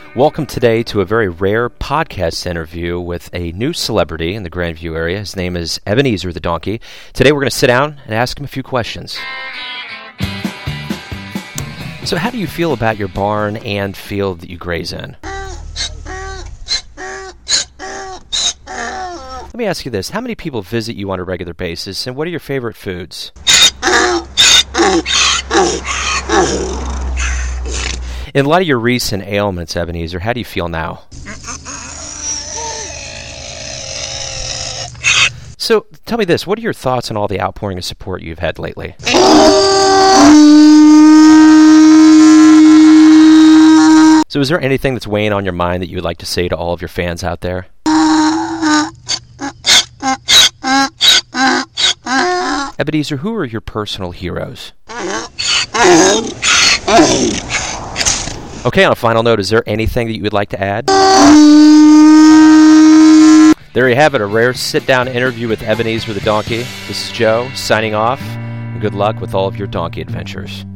Welcome today to a very rare podcast interview with a new celebrity in the Grandview area. His name is Ebenezer the Donkey. Today we're going to sit down and ask him a few questions. So how do you feel about your barn and field that you graze in? Let me ask you this. How many people visit you on a regular basis, and what are your favorite foods? In light of your recent ailments, Ebenezer, how do you feel now? So, tell me this. What are your thoughts on all the outpouring of support you've had lately? So, is there anything that's weighing on your mind that you would like to say to all of your fans out there? Ebenezer, who are your personal heroes? Okay, on a final note, is there anything that you would like to add? There you have it, a rare sit-down interview with Ebenezer the Donkey. This is Joe, signing off, and good luck with all of your donkey adventures.